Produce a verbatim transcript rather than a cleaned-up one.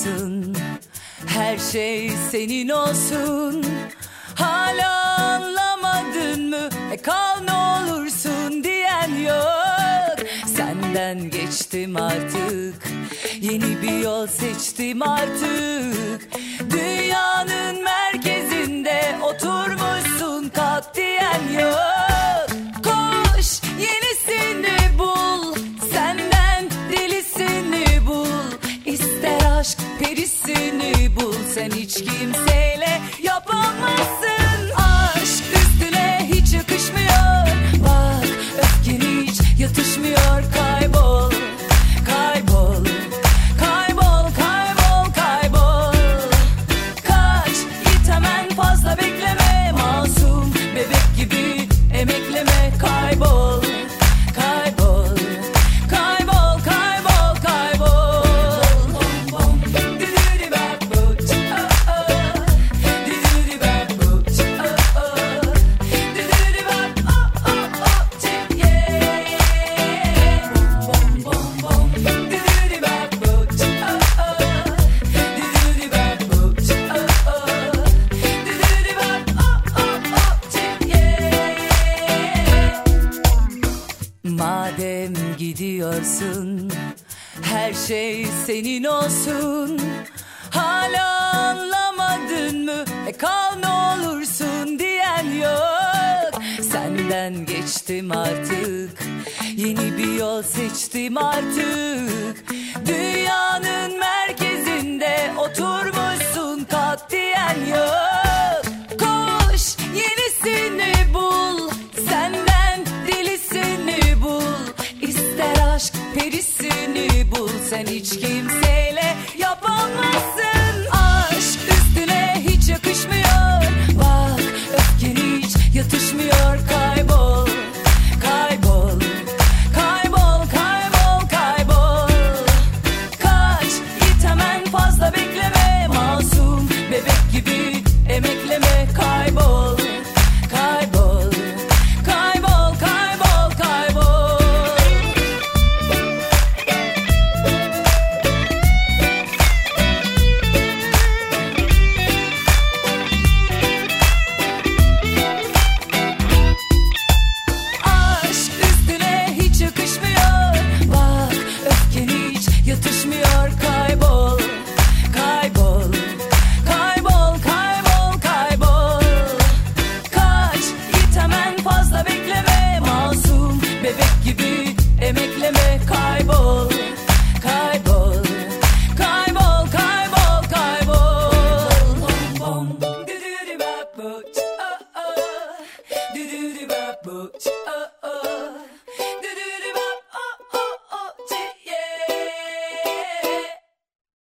gidiyorsun, her şey senin olsun. Hala anlamadın mı? E kal ne olursun diyen yok. Senden geçtim artık, yeni bir yol seçtim artık. Dünyanın merkezinde oturmuşsun, kalk diyen yok. Koş yenisini bul, senden delisini bul. İster aşk perisini bul, sen hiç kimseyle yapamazsın. Aşk üstüne hiç yakışmıyor, bak öfken hiç yatışmıyor. Kaybol, kaybol, kaybol, kaybol, kaybol. Kaç git hemen, fazla bekleme, masum bebek gibi emekleme. Kaybol, kaybol, kaybol, kaybol, kaybol. Madem gidiyorsun, her şey senin olsun. Hala anlamadın mı? E kal ne olursun diyen yok. Senden geçtim artık, yeni bir yol seçtim artık. Dünyanın merkezinde oturmuşsun, kalk diyen yok. Koş yenisini bul, senden delisini bul. İster aşk perisini bul, sen hiç kimseyle yapamazsın. Aşk üstüne hiç yakışmıyor, bak öfken hiç yatışmıyor. Kaybol, kaybol, kaybol, kaybol, kaybol. Kaç git hemen, fazla bekleme, masum bebek gibi emekleme. Kaybol, kaybol, kaybol, kaybol, kaybol. Aşk üstüne hiç yakışmıyor, bak öfken hiç yatışmıyor. Kaybol, kaybol, kaybol, kaybol, kaybol. Kaç git hemen, fazla bekleme, masum bebek gibi